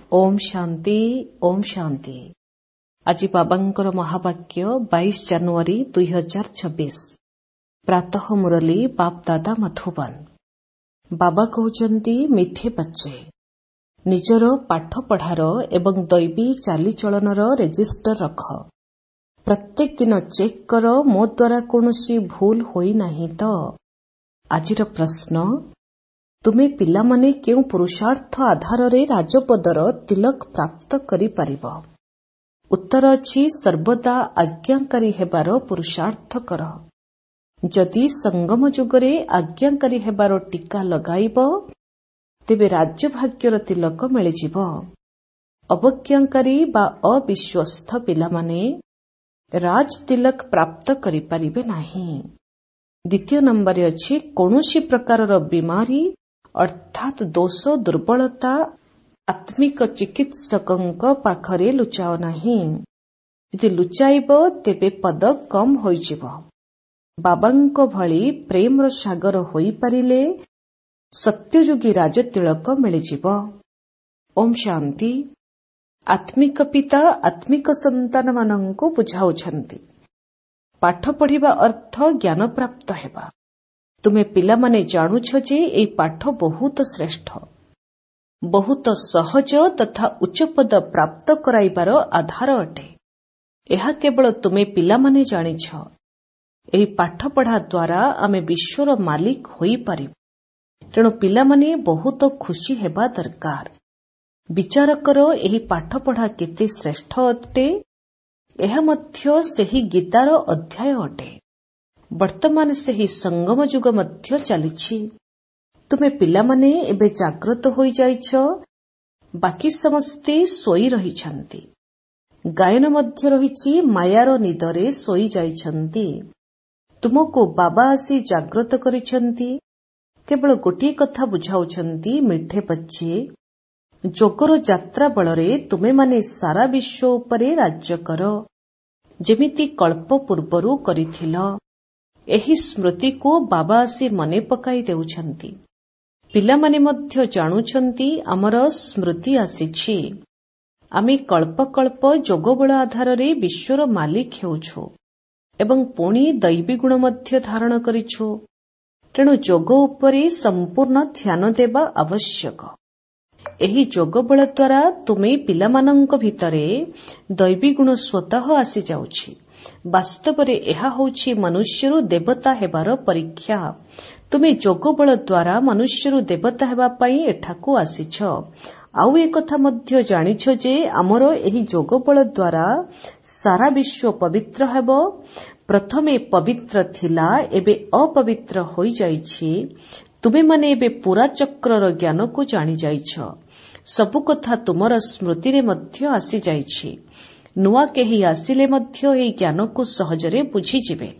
ओम शांति ओम शांति। आज बाबांकर महावाक्य 22 जनवरी 2026 प्रातः मुरली बाप दादा मधुबन। बाबा कहउचंती मिठे बच्चे निजर पाठ पढ़ार एवं दैवी चालीचलनर रेजिस्टर रख। प्रत्येक दिन चेक कर मो द्वारा कौनसी भूल होई नहीं तो। आजिर प्रश्न, तुमे पिलामाने केउ पुरुषार्थ आधार रे राजपदर तिलक प्राप्त करि पारिबो? उत्तर अछि सर्वदा आज्ञाकारी हेबार पुरुषार्थ कर। जदि संगम जुगरे आज्ञाकारी हेबार टीका लगाइब तेबे राज्य भाग्यर तिलक मिलिजिब। अवज्ञाकारी बा अविश्वस्त पिलामाने राज तिलक प्राप्त करि पारिबे नाही। द्वितीय नंबर अछि कौनसी प्रकारर बीमारी अर्थात दोष दुर्बलता आत्मिक चिकित्सकंक पाखरे लुचाओ नाही। यदि लुचाइब तेबे पद कम होइजिब। बाबांक भଳି प्रेमर सागर होई पारिले सत्ययुगी राजतिलक मिलिजिब। ओम शांति। आत्मिक पिता आत्मिक संतान मानंकु बुझाउछंती पाठ पढ़िबा अर्थ ज्ञान प्राप्त हेबा। तुमे पिलामाने जानुछ जे एई पाठ बहुत श्रेष्ठ, बहुत सहज तथा उच्च पद प्राप्त कराइबार आधार अटे। एहा केवल तुमे पिलामाने जानिछ। एई पाठ पढ़ा द्वारा आमे विश्वर मालिक होई पारिबु। तेणु पिलामाने बहुत खुशी हेबा दरकार। विचार कर एही पाठ पढ़ा केते श्रेष्ठ अटे। एहा मध्य सेही गीतार अध्याय अटे। वर्तमान सेही संगम जुग मध्य चलिछि। तुमे पिलामाने एबे जाग्रत होई जाइछ, बाकी समस्ते सोई रहिछंती। गायन मध्य रहिछि मायार निदरे सोई जाइछंती। तुमको बाबा आसी जाग्रत करिछंती। केवल गोटिए कथा बुझाउछंती, मिठे बच्चे जोगर यात्रा बलरे तुमे माने सारा विश्व उपरे राज्य कर, जेमिति कल्प पूर्वरु करिथिल। एही स्मृति को बाबा आसी मने पकाई देउछंती। पिलामाने मध्य जानुछंती आमर स्मृति आसीछि। आमे कल्प कल्प जोगबल आधार रे विश्वर मालिक हेउछु एवं पुणी दैवी गुण मध्य धारण करिछु। तेणु जोग उपरे संपूर्ण ध्यान देबा आवश्यक। एही जोगबल द्वारा तुमे पिलामानंक भितरे दैवी गुण स्वतः आसी जाउछि। वास्तवरे एहा होछि मनुष्यरु देवता हेबार परीक्षा। तुमे जोगबल द्वारा मनुष्यरु देवता हेबा पई एठाकु आसीछ। आउ ए कथा मध्य जानिछ जे हमर एही जोगबल द्वारा सारा विश्व पवित्र हेबो। प्रथमे पवित्र थिला, एबे अपवित्र होई जाइछि। तुमे माने एबे पूरा चक्रर ज्ञान को जानि जाइछ। सबु कथा तुमर स्मृति रे मध्य आसी जाइछि। नुआ केही आसिले मध्य एही ज्ञान को सहजरे बुझी जिबे।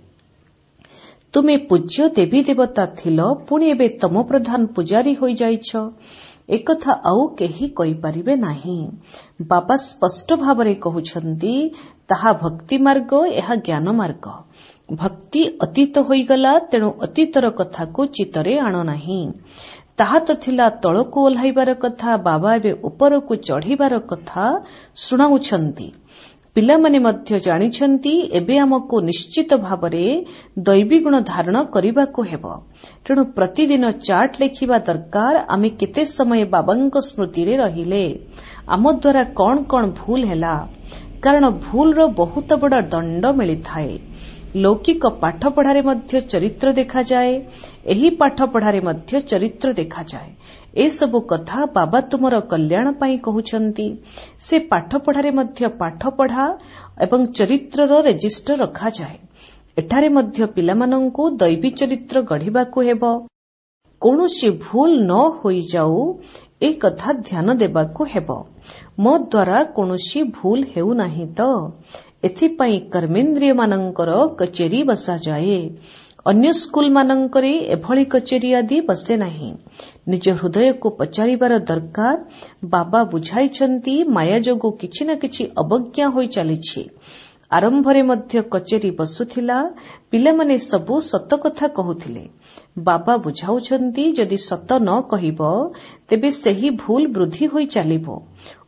तुमे पूज्य देवी देवता थिल, पुणी एबे तम प्रधान पुजारी होई जाइछ। एकथा आउ केही कहि परिबे नाही। बाबा स्पष्ट भावरे कहुछंती ताहा भक्ति मार्ग, एहा ज्ञान मार्ग। भक्ति अतीत होईगला, तेणु अतीतर कथा को चित्तरे आण नाही। ताहा तो थिला तळको ओल्हाइबार कथा, बाबा एबे उपरको चढ़ीबार कथा सुनाउछंती। पिलामाने मध्य जानिछंती एबे हमको निश्चित भावरे दैवी गुण धारण करिबाको हेबो। तेणु प्रतिदिन चार्ट लेखिबा दरकार। आमे केते समय बाबांक स्मृति रे रहिले, आम द्वारा कौन कौन भूल हेला, कारण भूलर बहुत बड़ा दंड मिलिथाए। लौकिक पाठ पढ़ारे मध्य चरित्र देखा जाए, एही पाठ पढ़ारे मध्य चरित्र देखा जाए। ए सबु कथा बाबा तुमर कल्याण पाई कहउछंती। से पाठ पढ़ारे मध्य पाठ पढ़ा एवं चरित्रर रेजिस्टर रखा जाए। एठारे मध्य पिलामानंकु दैवी चरित्र गढ़िबाकु हेबो। कौनसी भूल न होई जाऊ, ए कथा ध्यान देबाकु हेबो। मो द्वारा कौनसी भूल हेउ नाही तो। एथिपाई कर्मेन्द्रिय मानंकर कचेरी बसा जाए। अन्य स्कूल मानंकरे एभଳି कचेरी आदि बसे नाही। निज हृदय को पचारिबार दरकार। बाबा बुझाइछंती माया जोगु किछि न किछि अवज्ञा होई चलिछि। आरंभरे मध्य कचेरी बसुथिला। पिलामाने सबु सत कथा कहुथिले। बाबा बुझाउछंती जदि सत न कहिब तेबे सेही भूल वृद्धि होई चलिबो।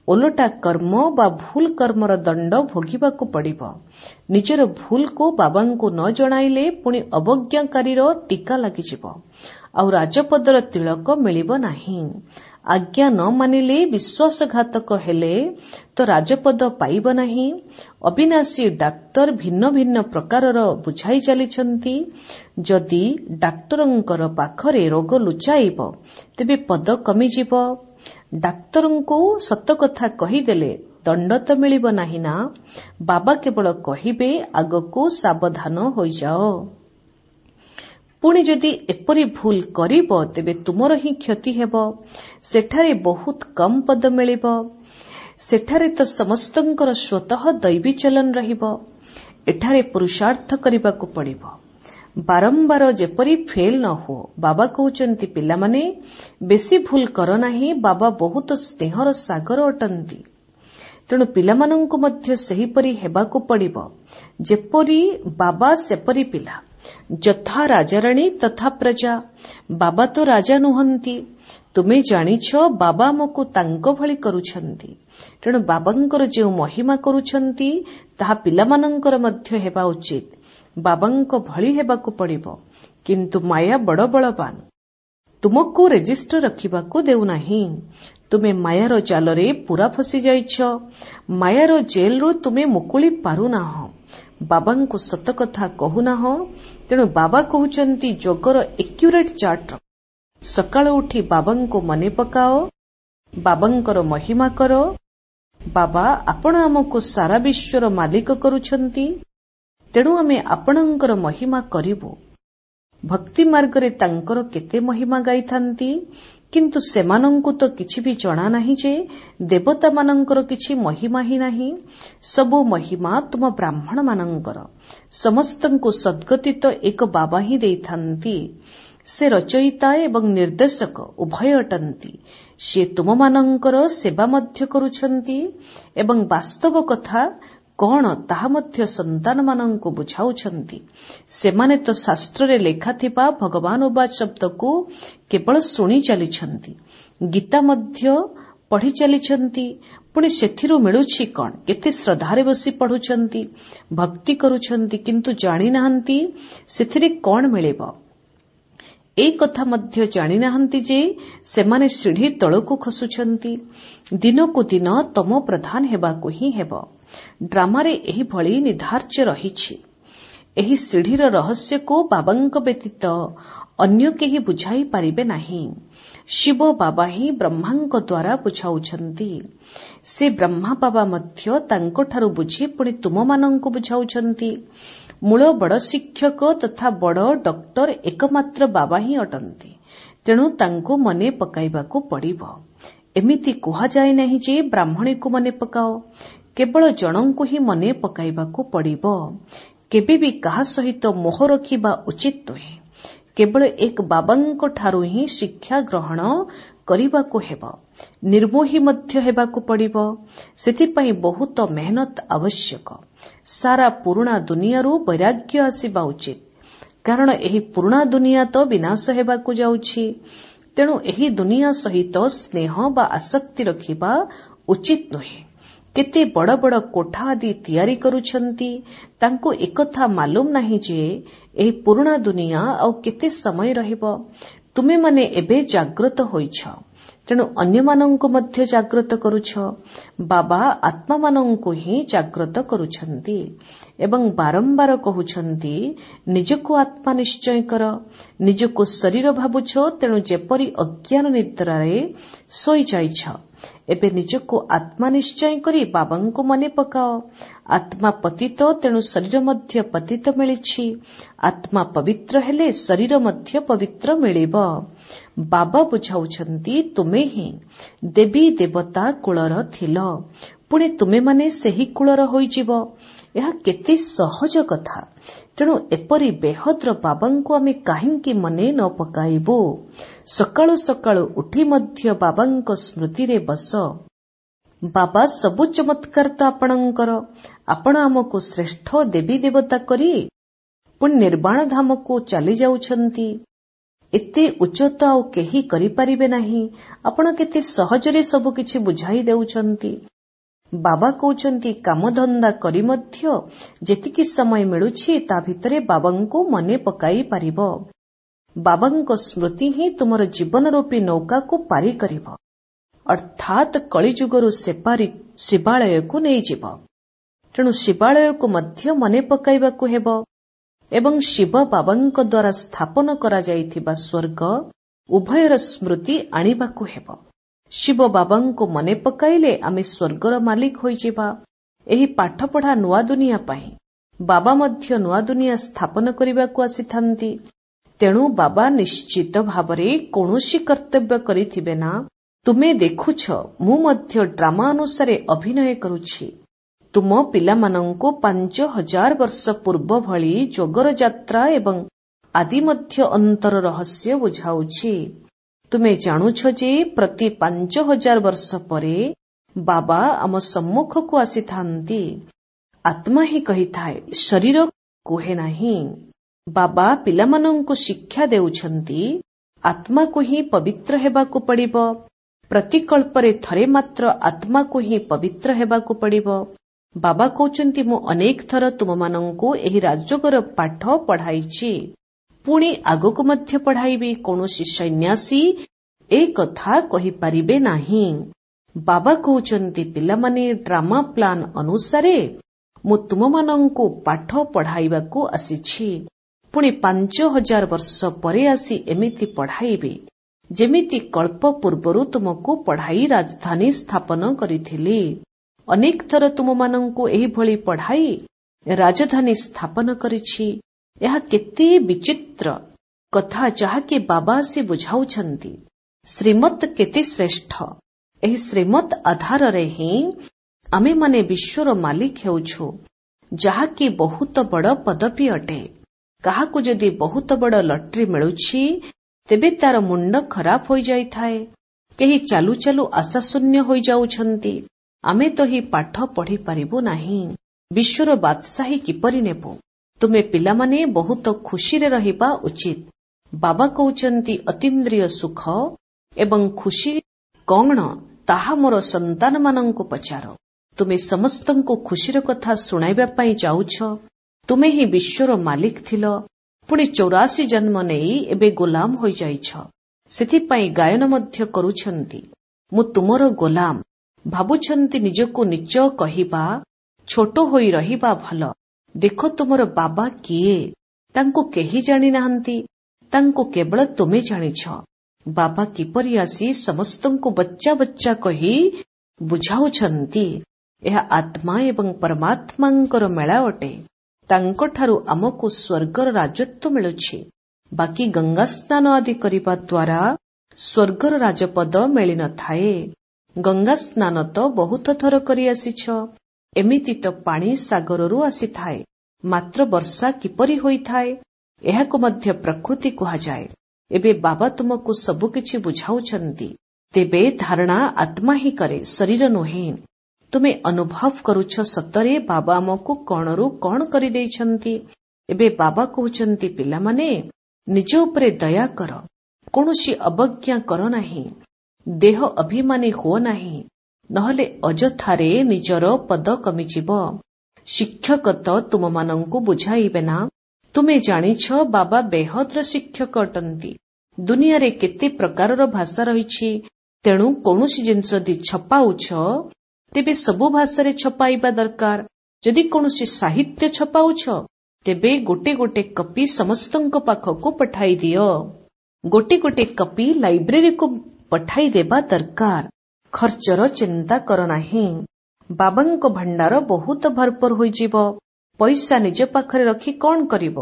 ଓଲଟା କର୍ମ ବା ଭୁଲ କର୍ମର ଦଣ୍ଡ ଭୋଗିବାକୁ ପଡ଼ିବ। ନିଜର ଭୁଲକୁ ବାବାଙ୍କୁ ନ ଜଣାଇଲେ ପୁଣି ଅବଜ୍ଞାକାରୀର ଟୀକା ଲାଗିଯିବ, ଆଉ ରାଜପଦର ତିଳକ ମିଳିବ ନାହିଁ। ଆଜ୍ଞା ନ ମାନିଲେ, ବିଶ୍ୱାସଘାତକ ହେଲେ ତ ରାଜପଦ ପାଇବ ନାହିଁ। ଅବିନାଶୀ ଡାକ୍ତର ଭିନ୍ନ ଭିନ୍ନ ପ୍ରକାରର ବୁଝାଇ ଚାଲିଛନ୍ତି। ଯଦି ଡାକ୍ତରଙ୍କର ପାଖରେ ରୋଗ ଲୁଚାଇବ, ତେବେ ପଦ କମିଯିବ। ଡାକ୍ତରଙ୍କୁ ସତକଥା କହିଦେଲେ ଦଣ୍ଡ ତ ମିଳିବ ନାହିଁ ନା। ବାବା କେବଳ କହିବେ, ଆଗକୁ ସାବଧାନ ହୋଇଯାଅ। ପୁଣି ଯଦି ଏପରି ଭୁଲ କରିବ, ତେବେ ତୁମର ହିଁ କ୍ଷତି ହେବ। ସେଠାରେ ବହୁତ କମ୍ ପଦ ମିଳିବ। ସେଠାରେ ତ ସମସ୍ତଙ୍କର ସ୍ୱତଃ ଦୈବୀ ଚଲନ ରହିବ। ଏଠାରେ ପୁରୁଷାର୍ଥ କରିବାକୁ ପଡ଼ିବ। ବାରମ୍ବାର ଯେପରି ଫେଲ୍ ନ ହୁଅ। ବାବା କହୁଛନ୍ତି, ପିଲାମାନେ ବେଶୀ ଭୁଲ କର ନାହିଁ। ବାବା ବହୁତ ସ୍ନେହର ସାଗର ଅଟନ୍ତି। ତେଣୁ ପିଲାମାନଙ୍କୁ ମଧ୍ୟ ସେହିପରି ହେବାକୁ ପଡ଼ିବ। ଯେପରି ବାବା ସେପରି ପିଲା। ଯଥା ରାଜାରାଣୀ ତଥା ପ୍ରଜା। ବାବା ତ ରାଜା ନୁହନ୍ତି। ତୁମେ ଜାଣିଛ, ବାବା ଆମକୁ ତାଙ୍କ ଭଳି କରୁଛନ୍ତି। ତେଣୁ ବାବାଙ୍କର ଯେଉଁ ମହିମା କରୁଛନ୍ତି, ତାହା ପିଲାମାନଙ୍କର ମଧ୍ୟ ହେବା ଉଚିତ। ବାବାଙ୍କ ଭଳି ହେବାକୁ ପଡ଼ିବ। କିନ୍ତୁ ମାୟା ବଡ଼ ବଳବାନ। ତୁମକୁ ରେଜିଷ୍ଟର ରଖିବାକୁ ଦେଉନାହିଁ। ତୁମେ ମାୟାର ଜାଲରେ ପୂରା ଫସି ଯାଇଛ। ମାୟାର ଜେଲରୁ ତୁମେ ମୁକୁଳି ପାରୁନାହଁ। ବାବାଙ୍କୁ ସତକଥା କହୁନାହଁ। ତେଣୁ ବାବା କହୁଛନ୍ତି, ଯୋଗର ଏକ୍ୟୁରେଟ୍ ଚାର୍ଟ ରଖ। ସକାଳୁ ଉଠି ବାବାଙ୍କୁ ମନେ ପକାଅ। ବାବାଙ୍କର ମହିମା କର। ବାବା, ଆପଣ ଆମକୁ ସାରା ବିଶ୍ୱର ମାଲିକ କରୁଛନ୍ତି। ତେଣୁ ଆମେ ଆପଣଙ୍କର ମହିମା କରିବୁ। ଭକ୍ତି ମାର୍ଗରେ ତାଙ୍କର କେତେ ମହିମା ଗାଇଥାନ୍ତି। କିନ୍ତୁ ସେମାନଙ୍କୁ ତ କିଛି ବି ଜଣା ନାହିଁ ଯେ ଦେବତାମାନଙ୍କର କିଛି ମହିମା ହିଁ ନାହିଁ। ସବୁ ମହିମା ତୁମ ବ୍ରାହ୍ମଣମାନଙ୍କର। ସମସ୍ତଙ୍କୁ ସଦ୍ଗତି ତ ଏକ ବାବା ହିଁ ଦେଇଥାନ୍ତି। ସେ ରଚୟିତା ଏବଂ ନିର୍ଦ୍ଦେଶକ ଉଭୟ ଅଟନ୍ତି। ସେ ତୁମମାନଙ୍କର ସେବା ମଧ୍ୟ କରୁଛନ୍ତି ଏବଂ ବାସ୍ତବ କଥା କଣ ତାହା ମଧ୍ୟ ସନ୍ତାନମାନଙ୍କୁ ବୁଝାଉଛନ୍ତି। ସେମାନେ ତ ଶାସ୍ତ୍ରରେ ଲେଖାଥିବା ଭଗବାନ ଉବାଚ ଶବ୍ଦକୁ କେବଳ ଶୁଣି ଚାଲିଛନ୍ତି। ଗୀତା ମଧ୍ୟ ପଢ଼ି ଚାଲିଛନ୍ତି। ପୁଣି ସେଥିରୁ ମିଳୁଛି କଣ? କେତେ ଶ୍ରଦ୍ଧାରେ ବସି ପଢ଼ୁଛନ୍ତି, ଭକ୍ତି କରୁଛନ୍ତି, କିନ୍ତୁ ଜାଣିନାହାନ୍ତି ସେଥିରେ କଣ ମିଳିବ। ଏହି କଥା ମଧ୍ୟ ଜାଣିନାହାନ୍ତି ଯେ ସେମାନେ ସିଢ଼ି ତଳକୁ ଖସୁଛନ୍ତି। ଦିନକୁ ଦିନ ତମ ପ୍ରଧାନ ହେବାକୁ ହିଁ ହେବ। ଡ୍ରାମାରେ ଏହିଭଳି ନିର୍ଦ୍ଧାର୍ଯ୍ୟ ରହିଛି। ଏହି ସିଢ଼ିର ରହସ୍ୟକୁ ବାବାଙ୍କ ବ୍ୟତୀତ ଅନ୍ୟ କେହି ବୁଝାଇ ପାରିବେ ନାହିଁ। ଶିବ ବାବା ହିଁ ବ୍ରହ୍ମାଙ୍କ ଦ୍ୱାରା ବୁଝାଉଛନ୍ତି। ସେ ବ୍ରହ୍ମା ବାବା ମଧ୍ୟ ତାଙ୍କଠାରୁ ବୁଝି ପୁଣି ତୁମମାନଙ୍କୁ ବୁଝାଉଛନ୍ତି। ମୂଳ ବଡ଼ ଶିକ୍ଷକ ତଥା ବଡ଼ ଡକ୍ଟର ଏକମାତ୍ର ବାବା ହିଁ ଅଟନ୍ତି। ତେଣୁ ତାଙ୍କୁ ମନେ ପକାଇବାକୁ ପଡ଼ିବ। ଏମିତି କୁହାଯାଏ ନାହିଁ ଯେ ବ୍ରାହ୍ମଣୀକୁ ମନେ ପକାଅ। କେବଳ ଜଣଙ୍କୁ ହିଁ ମନେ ପକାଇବାକୁ ପଡ଼ିବ। କେବେ ବି କାହା ସହିତ ମୋହ ରଖିବା ଉଚିତ ନୁହେଁ। କେବଳ ଏକ ବାବାଙ୍କଠାରୁ ହିଁ ଶିକ୍ଷା ଗ୍ରହଣ କରିବାକୁ ହେବ। ନିର୍ମୋହୀ ମଧ୍ୟ ହେବାକୁ ପଡ଼ିବ। ସେଥିପାଇଁ ବହୁତ ମେହନତ ଆବଶ୍ୟକ। ସାରା ପୁରୁଣା ଦୁନିଆରୁ ବୈରାଗ୍ୟ ଆସିବା ଉଚିତ। କାରଣ ଏହି ପୁରୁଣା ଦୁନିଆ ତ ବିନାଶ ହେବାକୁ ଯାଉଛି। ତେଣୁ ଏହି ଦୁନିଆ ସହିତ ସ୍ନେହ ବା ଆସକ୍ତି ରଖିବା ଉଚିତ ନୁହେଁ। କେତେ ବଡ଼ ବଡ଼ କୋଠା ଆଦି ତିଆରି କରୁଛନ୍ତି। ତାଙ୍କୁ ଏକଥା ମାଲୁମ ନାହିଁ ଯେ ଏହି ପୁରୁଣା ଦୁନିଆ ଆଉ କେତେ ସମୟ ରହିବ। ତୁମେମାନେ ଏବେ ଜାଗ୍ରତ ହୋଇଛ। ତେଣୁ ଅନ୍ୟମାନଙ୍କୁ ମଧ୍ୟ ଜାଗ୍ରତ କରୁଛ। ବାବା ଆତ୍ମାମାନଙ୍କୁ ହିଁ ଜାଗ୍ରତ କରୁଛନ୍ତି ଏବଂ ବାରମ୍ବାର କହୁଛନ୍ତି, ନିଜକୁ ଆତ୍ମା ନିଶ୍ଚୟ କର। ନିଜକୁ ଶରୀର ଭାବୁଛ, ତେଣୁ ଯେପରି ଅଜ୍ଞାନ ନିଦ୍ରାରେ ଶୋଇଯାଇଛ। ଏବେ ନିଜକୁ ଆତ୍ମା ନିଶ୍ଚୟ କରି ବାବାଙ୍କୁ ମନେ ପକାଅ। ଆତ୍ମା ପତିତ, ତେଣୁ ଶରୀର ମଧ୍ୟ ପତିତ ମିଳିଛି। ଆତ୍ମା ପବିତ୍ର ହେଲେ ଶରୀର ମଧ୍ୟ ପବିତ୍ର ମିଳିବ। ବାବା ବୁଝାଉଛନ୍ତି, ତୁମେ ହିଁ ଦେବୀ ଦେବତା କୂଳର ଥିଲ, ପୁଣି ତୁମେମାନେ ସେହି କୂଳର ହୋଇଯିବ। ଏହା କେତେ ସହଜ କଥା। ତେଣୁ ଏପରି ବେହଦ୍ର ବାବାଙ୍କୁ ଆମେ କାହିଁକି ମନେ ନ ପକାଇବୁ? ସକାଳୁ ସକାଳୁ ଉଠି ମଧ୍ୟ ବାବାଙ୍କ ସ୍ମୃତିରେ ବସ। ବାବା, ସବୁ ଚମତ୍କାର ତ ଆପଣଙ୍କର। ଆପଣ ଆମକୁ ଶ୍ରେଷ୍ଠ ଦେବୀ ଦେବତା କରି ପୁଣି ନିର୍ବାଣ ଧାମକୁ ଚାଲି ଯାଉଛନ୍ତି। ଏତେ ଉଚ୍ଚତା ଆଉ କେହି କରିପାରିବେ ନାହିଁ। ଆପଣ କେତେ ସହଜରେ ସବୁକିଛି ବୁଝାଇ ଦେଉଛନ୍ତି। ବାବା କହୁଛନ୍ତି କାମଧନ୍ଦା କରି ମଧ୍ୟ ଯେତିକି ସମୟ ମିଳୁଛି ତା ଭିତରେ ବାବାଙ୍କୁ ମନେ ପକାଇ ପାରିବ। ବାବାଙ୍କ ସ୍ମୃତି ହିଁ ତୁମର ଜୀବନ ରୂପୀ ନୌକାକୁ ପାରି କରିବ, ଅର୍ଥାତ୍ କଳିଯୁଗରୁ ସେପାରି ଶିବାଳୟକୁ ନେଇଯିବ। ତେଣୁ ଶିବାଳୟକୁ ମଧ୍ୟ ମନେ ପକାଇବାକୁ ହେବ ଏବଂ ଶିବ ବାବାଙ୍କ ଦ୍ୱାରା ସ୍ଥାପନ କରାଯାଇଥିବା ସ୍ୱର୍ଗ ଉଭୟର ସ୍ମୃତି ଆଣିବାକୁ ହେବ। ଶିବ ବାବାଙ୍କୁ ମନେ ପକାଇଲେ ଆମେ ସ୍ୱର୍ଗର ମାଲିକ ହୋଇଯିବା। ଏହି ପାଠପଢ଼ା ନୂଆ ଦୁନିଆ ପାଇଁ ବାବା ମଧ୍ୟ ନୂଆ ଦୁନିଆ ସ୍ଥାପନ କରିବାକୁ ଆସିଥାନ୍ତି। ତେଣୁ ବାବା ନିଶ୍ଚିତ ଭାବରେ କୌଣସି କର୍ତ୍ତବ୍ୟ କରିଥିବେ ନା। ତୁମେ ଦେଖୁଛ, ମୁଁ ମଧ୍ୟ ଡ୍ରାମା ଅନୁସାରେ ଅଭିନୟ କରୁଛି। ତୁମ ପିଲାମାନଙ୍କୁ 5000 ବର୍ଷ ପୂର୍ବ ଭଳି ଯୋଗର ଯାତ୍ରା ଏବଂ ଆଦି ମଧ୍ୟ ଅନ୍ତର ରହସ୍ୟ ବୁଝାଉଛି। ତୁମେ ଜାଣୁଛ ଯେ ପ୍ରତି 5000 ବର୍ଷ ପରେ ବାବା ଆମ ସମ୍ମୁଖକୁ ଆସିଥାନ୍ତି। ଆତ୍ମା ହିଁ କହିଥାଏ, ଶରୀର କୁହେ ନାହିଁ। ବାବା ପିଲାମାନଙ୍କୁ ଶିକ୍ଷା ଦେଉଛନ୍ତି, ଆତ୍ମାକୁ ହିଁ ପବିତ୍ର ହେବାକୁ ପଡ଼ିବ। ପ୍ରତିକଳ୍ପରେ ଥରେ ମାତ୍ର ଆତ୍ମାକୁ ହିଁ ପବିତ୍ର ହେବାକୁ ପଡ଼ିବ। ବାବା କହୁଛନ୍ତି, ମୁଁ ଅନେକ ଥର ତୁମମାନଙ୍କୁ ଏହି ରାଜଯୋଗର ପାଠ ପଢ଼ାଇଛି, ପୁଣି ଆଗକୁ ମଧ୍ୟ ପଢ଼ାଇବି। କୌଣସି ସନ୍ନ୍ୟାସୀ ଏ କଥା କହିପାରିବେ ନାହିଁ। ବାବା କହୁଛନ୍ତି, ପିଲାମାନେ ଡ୍ରାମା ପ୍ଲାନ୍ ଅନୁସାରେ ମୁଁ ତୁମମାନଙ୍କୁ ପାଠ ପଢ଼ାଇବାକୁ ଆସିଛି। ପୁଣି 5000 ବର୍ଷ ପରେ ଆସି ଏମିତି ପଢ଼ାଇବି ଯେମିତି କଳ୍ପ ପୂର୍ବରୁ ତୁମକୁ ପଢ଼ାଇ ରାଜଧାନୀ ସ୍ଥାପନ କରିଥିଲି। ଅନେକ ଥର ତୁମମାନଙ୍କୁ ଏହିଭଳି ପଢ଼ାଇ ରାଜଧାନୀ ସ୍ଥାପନ କରିଛି। ଏହା କେତେ ବିଚିତ୍ର କଥା ଯାହାକି ବାବା ଆସି ବୁଝାଉଛନ୍ତି। ଶ୍ରୀମତ୍ କେତେ ଶ୍ରେଷ୍ଠ। ଏହି ଶ୍ରୀମତ୍ ଆଧାରରେ ହିଁ ଆମେମାନେ ବିଶ୍ୱର ମାଲିକ ହେଉଛୁ, ଯାହାକି ବହୁତ ବଡ଼ ପଦବୀ ଅଟେ। କାହାକୁ ଯଦି ବହୁତ ବଡ଼ ଲଟେରୀ ମିଳୁଛି ତେବେ ତାର ମୁଣ୍ଡ ଖରାପ ହୋଇଯାଇଥାଏ। କେହି ଚାଲୁ ଚାଲୁ ଆଶାଶୂନ୍ୟ ହୋଇଯାଉଛନ୍ତି। ଆମେ ତ ହିଁ ପାଠ ପଢ଼ିପାରିବୁ ନାହିଁ। ବିଶ୍ୱର ବାଦଶାହୀ କିପରି ନେବୁ? ତୁମେ ପିଲାମାନେ ବହୁତ ଖୁସିରେ ରହିବା ଉଚିତ। ବାବା କହୁଛନ୍ତି, ଅତୀନ୍ଦ୍ରିୟ ସୁଖ ଏବଂ ଖୁସି କଣ ତାହା ମୋର ସନ୍ତାନମାନଙ୍କୁ ପଚାର। ତୁମେ ସମସ୍ତଙ୍କୁ ଖୁସିର କଥା ଶୁଣାଇବା ପାଇଁ ଯାଉଛ। ତୁମେ ହିଁ ବିଶ୍ୱର ମାଲିକ ଥିଲ, ପୁଣି 84 ଜନ୍ମ ନେଇ ଏବେ ଗୋଲାମ ହୋଇଯାଇଛ। ସେଥିପାଇଁ ଗାୟନ ମଧ୍ୟ କରୁଛନ୍ତି, ମୁଁ ତୁମର ଗୋଲାମ। ଭାବୁଛନ୍ତି ନିଜକୁ ନିଜ କହିବା, ଛୋଟ ହୋଇ ରହିବା ଭଲ। ଦେଖ ତୁମର ବାବା କିଏ? ତାଙ୍କୁ କେହି ଜାଣିନାହାନ୍ତି, ତାଙ୍କୁ କେବଳ ତୁମେ ଜାଣିଛ। ବାବା କିପରି ଆସି ସମସ୍ତଙ୍କୁ ବଚ୍ଚା ବଚ୍ଚା କହି ବୁଝାଉଛନ୍ତି। ଏହା ଆତ୍ମା ଏବଂ ପରମାତ୍ମାଙ୍କର ମେଳା ଅଟେ। ତାଙ୍କଠାରୁ ଆମକୁ ସ୍ୱର୍ଗର ରାଜତ୍ୱ ମିଳୁଛି। ବାକି ଗଙ୍ଗା ସ୍ନାନ ଆଦି କରିବା ଦ୍ୱାରା ସ୍ୱର୍ଗର ରାଜପଦ ମିଳିନଥାଏ। ଗଙ୍ଗା ସ୍ନାନ ତ ବହୁତ ଥର କରି ଆସିଛ। ଏମିତି ତ ପାଣି ସାଗରରୁ ଆସିଥାଏ। ମାତ୍ର ବର୍ଷା କିପରି ହୋଇଥାଏ, ଏହାକୁ ମଧ୍ୟ ପ୍ରକୃତି କୁହାଯାଏ। ଏବେ ବାବା ତୁମକୁ ସବୁକିଛି ବୁଝାଉଛନ୍ତି। ତେବେ ଧାରଣା ଆତ୍ମା ହିଁ କରେ, ଶରୀର ନୁହେଁ। ତୁମେ ଅନୁଭବ କରୁଛ ସତରେ ବାବା ଆମକୁ କଣରୁ କଣ କରିଦେଇଛନ୍ତି। ଏବେ ବାବା କହୁଛନ୍ତି, ପିଲାମାନେ ନିଜ ଉପରେ ଦୟା କର, କୌଣସି ଅବଜ୍ଞା କର ନାହିଁ, ଦେହ ଅଭିମାନୀ ହୁଅ ନାହିଁ, ନହେଲେ ଅଯଥାରେ ନିଜର ପଦ କମିଯିବ। ଶିକ୍ଷକ ତ ତୁମମାନଙ୍କୁ ବୁଝାଇବେ ନା। ତୁମେ ଜାଣିଛ ବାବା ବେହଦର ଶିକ୍ଷକ ଅଟନ୍ତି। ଦୁନିଆରେ କେତେ ପ୍ରକାରର ଭାଷା ରହିଛି। ତେଣୁ କୌଣସି ଜିନିଷ ଯଦି ଛପାଉଛ ତେବେ ସବୁ ଭାଷାରେ ଛପାଇବା ଦରକାର। ଯଦି କୌଣସି ସାହିତ୍ୟ ଛପାଉଛ ତେବେ ଗୋଟେ ଗୋଟେ କପି ସମସ୍ତଙ୍କ ପାଖକୁ ପଠାଇ ଦିଅ। ଗୋଟେ ଗୋଟେ କପି ଲାଇବ୍ରେରୀକୁ ପଠାଇଦେବା ଦରକାର। ଖର୍ଚ୍ଚର ଚିନ୍ତା କର ନାହିଁ। ବାବାଙ୍କ ଭଣ୍ଡାର ବହୁତ ଭରପୁର ହୋଇଯିବ। ପଇସା ନିଜ ପାଖରେ ରଖି କଣ କରିବ?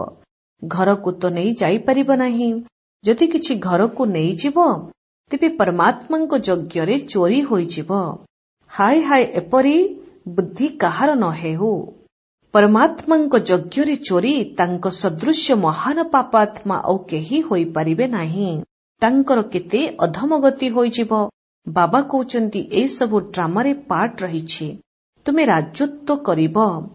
ଘରକୁ ତ ନେଇ ଯାଇପାରିବ ନାହିଁ। ଯଦି କିଛି ଘରକୁ ନେଇଯିବ ତେବେ ପରମାତ୍ମାଙ୍କ ଯଜ୍ଞରେ ଚୋରି ହୋଇଯିବ। ହାୟ ହାୟ, ଏପରି ବୁଦ୍ଧି କାହାର ନ ହେଉ। ପରମାତ୍ମାଙ୍କ ଯଜ୍ଞରେ ଚୋରି, ତାଙ୍କ ସଦୃଶ୍ୟ ମହାନ ପାପାତ୍ମା ଆଉ କେହି ହୋଇପାରିବେ ନାହିଁ। ତାଙ୍କର କେତେ ଅଧମଗତି ହୋଇଯିବ। ବାବା କହୁଛନ୍ତି, ଏସବୁ ଡ୍ରାମାରେ ପାର୍ଟ ରହିଛି। ତୁମେ ରାଜତ୍ୱ କରିବ,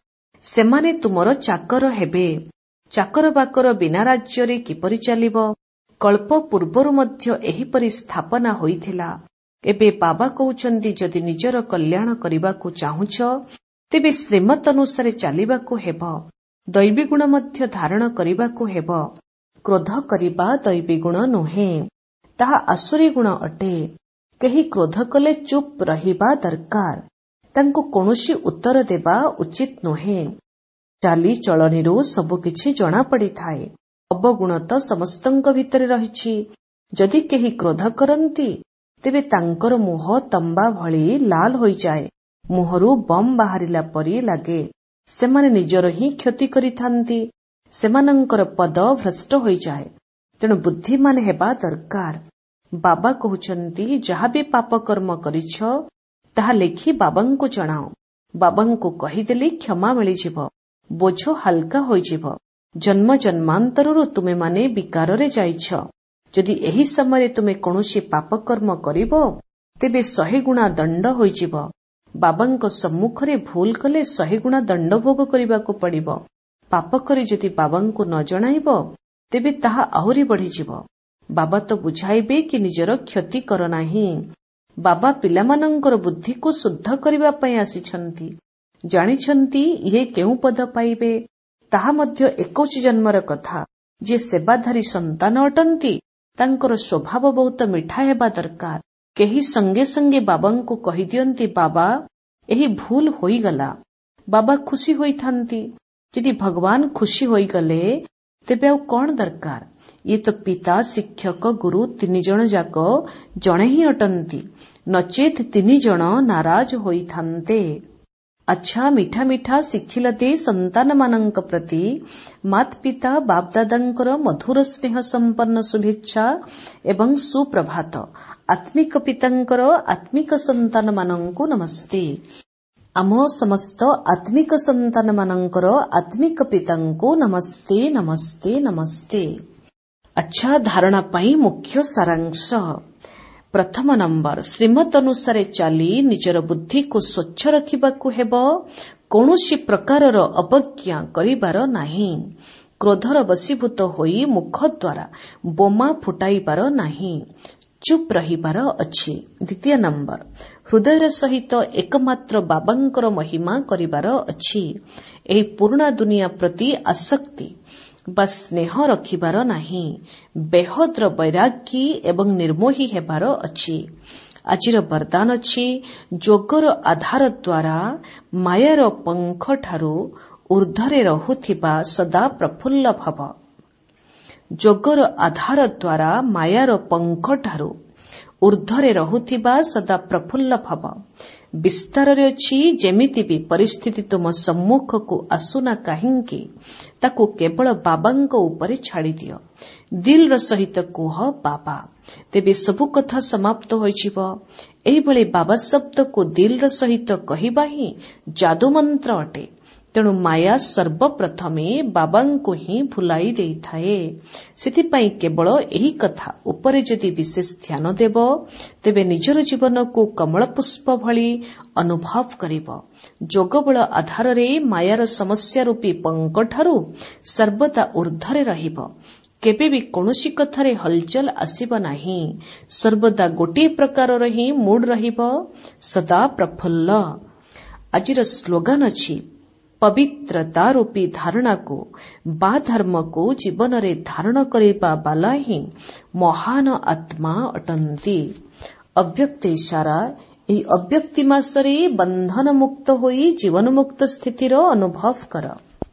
ସେମାନେ ତୁମର ଚାକର ହେବେ। ଚାକର ବାକର ବିନା ରାଜ୍ୟରେ କିପରି ଚାଲିବ? କଳ୍ପ ପୂର୍ବରୁ ମଧ୍ୟ ଏହିପରି ସ୍ଥାପନା ହୋଇଥିଲା। ଏବେ ବାବା କହୁଛନ୍ତି, ଯଦି ନିଜର କଲ୍ୟାଣ କରିବାକୁ ଚାହୁଁଛ ତେବେ ଶ୍ରୀମତ ଅନୁସାରେ ଚାଲିବାକୁ ହେବ। ଦୈବୀ ଗୁଣ ମଧ୍ୟ ଧାରଣ କରିବାକୁ ହେବ। କ୍ରୋଧ କରିବା ଦୈବୀ ଗୁଣ ନୁହେଁ, ତାହା ଆସୁରୀ ଗୁଣ ଅଟେ। କେହି କ୍ରୋଧ କଲେ ଚୁପ୍ ରହିବା ଦରକାର, ତାଙ୍କୁ କୌଣସି ଉତ୍ତର ଦେବା ଉଚିତ ନୁହେଁ। ଚାଲିଚଳଣିରୁ ସବୁକିଛି ଜଣାପଡ଼ିଥାଏ। ଅବଗୁଣ ତ ସମସ୍ତଙ୍କ ଭିତରେ ରହିଛି। ଯଦି କେହି କ୍ରୋଧ କରନ୍ତି ତେବେ ତାଙ୍କର ମୁହଁ ତମ୍ବା ଭଳି ଲାଲ ହୋଇଯାଏ, ମୁହଁରୁ ବମ୍ ବାହାରିଲା ପରି ଲାଗେ। ସେମାନେ ନିଜର ହିଁ କ୍ଷତି କରିଥାନ୍ତି, ସେମାନଙ୍କର ପଦ ଭ୍ରଷ୍ଟ ହୋଇଯାଏ। ତେଣୁ ବୁଦ୍ଧିମାନ ହେବା ଦରକାର। ବାବା କହୁଛନ୍ତି, ଯାହାବି ପାପ କର୍ମ କରିଛ ତାହା ଲେଖି ବାବାଙ୍କୁ ଜଣାଅ। ବାବାଙ୍କୁ କହିଦେଲେ କ୍ଷମା ମିଳିଯିବ, ବୋଝ ହାଲକା ହୋଇଯିବ। ଜନ୍ମ ଜନ୍ମାନ୍ତରରୁ ତୁମେମାନେ ବିକାରରେ ଯାଇଛ। ଯଦି ଏହି ସମୟରେ ତୁମେ କୌଣସି ପାପ କର୍ମ କରିବ ତେବେ 100 ଗୁଣା ଦଣ୍ଡ ହୋଇଯିବ। ବାବାଙ୍କ ସମ୍ମୁଖରେ ଭୁଲ କଲେ 100 ଗୁଣା ଦଣ୍ଡ ଭୋଗ କରିବାକୁ ପଡ଼ିବ। ପାପ କରି ଯଦି ବାବାଙ୍କୁ ନ ଜଣାଇବ ତେବେ ତାହା ଆହୁରି ବଢ଼ିଯିବ। ବାବା ତ ବୁଝାଇବେ କି ନିଜର କ୍ଷତି କର ନାହିଁ। ବାବା ପିଲାମାନଙ୍କର ବୁଦ୍ଧିକୁ ଶୁଦ୍ଧ କରିବା ପାଇଁ ଆସିଛନ୍ତି। ଜାଣିଛନ୍ତି ଇଏ କେଉଁ ପଦ ପାଇବେ, ତାହା ମଧ୍ୟ 21 ଜନ୍ମର କଥା। ଯିଏ ସେବାଧାରୀ ସନ୍ତାନ ଅଟନ୍ତି ତାଙ୍କର ସ୍ୱଭାବ ବହୁତ ମିଠା ହେବା ଦରକାର। କେହି ସଙ୍ଗେ ସଙ୍ଗେ ବାବାଙ୍କୁ କହିଦିଅନ୍ତି, ବାବା ଏହି ଭୁଲ ହୋଇଗଲା। ବାବା ଖୁସି ହୋଇଥାନ୍ତି। ଯଦି ଭଗବାନ ଖୁସି ହୋଇଗଲେ ତେବେ ଆଉ କଣ ଦରକାର? ଇଏ ତ ପିତା, ଶିକ୍ଷକ, ଗୁରୁ 3 ଜଣ ଯାକ ଜଣେ ହିଁ ଅଟନ୍ତି, ନଚେତ୍ 3 ଜଣ ନାରାଜ ହୋଇଥାନ୍ତେ। ଆଚ୍ଛା, ମିଠା ମିଠା ଶିଖିଲ ଦେ ସନ୍ତାନମାନଙ୍କ ପ୍ରତି ମାତ ପିତା ବାପଦାଦାଙ୍କର ମଧୁର ସ୍ନେହ ସମ୍ପନ୍ନ ଶୁଭେଚ୍ଛା ଏବଂ ସୁପ୍ରଭାତ। ଆତ୍ମିକ ପିତାଙ୍କର ଆତ୍ମିକ ସନ୍ତାନମାନଙ୍କୁ ନମସ୍ତେ। ଆମ ସମସ୍ତ ଆତ୍ମିକ ସନ୍ତାନମାନଙ୍କର ଆତ୍ମିକ ପିତାଙ୍କୁ ନମସ୍ତେ ନମସ୍ତେ ନମସ୍ତେ। ଆଚ୍ଛା, ଧାରଣା ପାଇଁ ମୁଖ୍ୟ ସାରାଂଶ। ପ୍ରଥମ ନମ୍ବର, ଶ୍ରୀମତ ଅନୁସାରେ ଚାଲି ନିଜର ବୁଦ୍ଧିକୁ ସ୍ୱଚ୍ଛ ରଖିବାକୁ ହେବ। କୌଣସି ପ୍ରକାରର ଅବଜ୍ଞା କରିବାର ନାହିଁ। କ୍ରୋଧର ବଶୀଭୂତ ହୋଇ ମୁଖ ଦ୍ୱାରା ବୋମା ଫୁଟାଇବାର ନାହିଁ। ଚୁପ୍ ରହିବାର ଅଛି। ଦ୍ୱିତୀୟ ନମ୍ବର, ହୃଦୟର ସହିତ ଏକମାତ୍ର ବାବାଙ୍କର ମହିମା କରିବାର ଅଛି। ଏହି ପୁରୁଣା ଦୁନିଆ ପ୍ରତି ଆସକ୍ତି ବା ସ୍ନେହ ରଖିବାର ନାହିଁ। ବେହଦର ବୈରାଗୀ ଏବଂ ନିର୍ମୋହୀ ହେବାର ଅଛି। ଆଜିର ବରଦାନ ଅଛି, ଯୋଗର ଆଧାର ଦ୍ୱାରା ମାୟାର ପଙ୍କଠାରୁ ଊର୍ଦ୍ଧ୍ୱରେ ରହୁଥିବା ସଦା ପ୍ରଫୁଲ୍ଲ ଭବ। ଯୋଗର ଆଧାର ଦ୍ୱାରା ମାୟାର ପଙ୍କଠାରୁ ଊର୍ଦ୍ଧ୍ୱରେ ରହୁଥିବା ସଦା ପ୍ରଫୁଲ୍ଲ ଭବ। ବିସ୍ତାରରେ ଅଛି, ଯେମିତି ବି ପରିସ୍ଥିତି ତୁମ ସମ୍ମୁଖକୁ ଆସୁନା କାହିଁକି ତାକୁ କେବଳ ବାବାଙ୍କ ଉପରେ ଛାଡ଼ିଦିଅ। ଦିଲ୍ର ସହିତ କୁହ ବାବା, ତେବେ ସବୁ କଥା ସମାପ୍ତ ହୋଇଯିବ। ଏହିଭଳି ବାବା ଶବ୍ଦକୁ ଦିଲ୍ର ସହିତ କହିବା ହିଁ ଯାଦୁମନ୍ତ୍ର ଅଟେ। ତେଣୁ ମାୟା ସର୍ବପ୍ରଥମେ ବାବାଙ୍କୁ ହିଁ ଭୁଲାଇ ଦେଇଥାଏ। ସେଥିପାଇଁ କେବଳ ଏହି କଥା ଉପରେ ଯଦି ବିଶେଷ ଧ୍ୟାନ ଦେବ ତେବେ ନିଜର ଜୀବନକୁ କମଳପୁଷ୍ପ ଭଳି ଅନୁଭବ କରିବ। ଯୋଗବଳ ଆଧାରରେ ମାୟାର ସମସ୍ୟା ରୂପୀ ପଙ୍କଠାରୁ ସର୍ବଦା ଊର୍ଦ୍ଧ୍ୱରେ ରହିବ। କେବେ ବି କୌଣସି କଥାରେ ହଲଚଲ ଆସିବ ନାହିଁ। ସର୍ବଦା ଗୋଟିଏ ପ୍ରକାରର ହିଁ ମୁଡ୍ ରହିବ, ସଦା ପ୍ରଫୁଲ୍ଲ। ଆଜିର ସ୍ଲୋଗାନ ଅଛି, ପବିତ୍ରତା ରୂପୀ ଧାରଣାକୁ ବା ଧର୍ମକୁ ଜୀବନରେ ଧାରଣ କରିବା ବାଲା ହିଁ ମହାନ ଆତ୍ମା ଅଟନ୍ତି। ଅବ୍ୟକ୍ତ ଇଶାରା, ଏହି ଅବ୍ୟକ୍ତି ମାସରେ ବନ୍ଧନ ମୁକ୍ତ ହୋଇ ଜୀବନମୁକ୍ତ ସ୍ଥିତିର ଅନୁଭବ କର।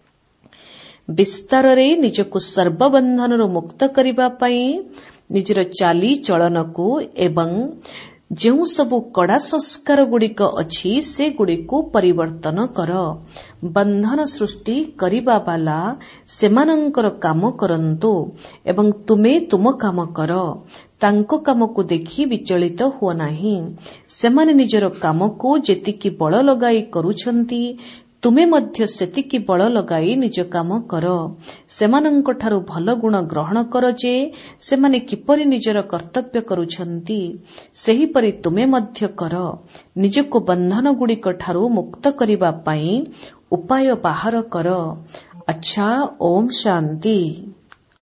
ବିସ୍ତାରରେ ନିଜକୁ ସର୍ବବନ୍ଧନରୁ ମୁକ୍ତ କରିବା ପାଇଁ ନିଜର ଚାଲିଚଳନକୁ ଏବଂ ଯେଉଁ ସବୁ କଡ଼ା ସଂସ୍କାରଗୁଡ଼ିକ ଅଛି ସେଗୁଡ଼ିକୁ ପରିବର୍ତ୍ତନ କର। ବନ୍ଧନ ସୃଷ୍ଟି କରିବା ବାଲା ସେମାନଙ୍କର କାମ କରନ୍ତୁ ଏବଂ ତୁମେ ତୁମ କାମ କର। ତାଙ୍କ କାମକୁ ଦେଖି ବିଚଳିତ ହୁଅ ନାହିଁ। ସେମାନେ ନିଜର କାମକୁ ଯେତିକି ବଳ ଲଗାଇ କରୁଛନ୍ତି ତୁମେ ମଧ୍ୟ ସେତିକି ବଳ ଲଗାଇ ନିଜ କାମ କର। ସେମାନଙ୍କଠାରୁ ଭଲ ଗୁଣ ଗ୍ରହଣ କର ଯେ ସେମାନେ କିପରି ନିଜର କର୍ତ୍ତବ୍ୟ କରୁଛନ୍ତି, ସେହିପରି ତୁମେ ମଧ୍ୟ କର। ନିଜକୁ ବନ୍ଧନଗୁଡ଼ିକଠାରୁ ମୁକ୍ତ କରିବା ପାଇଁ ଉପାୟ ବାହାର କର। ଆଚ୍ଛା, ଓମ୍ ଶାନ୍ତି।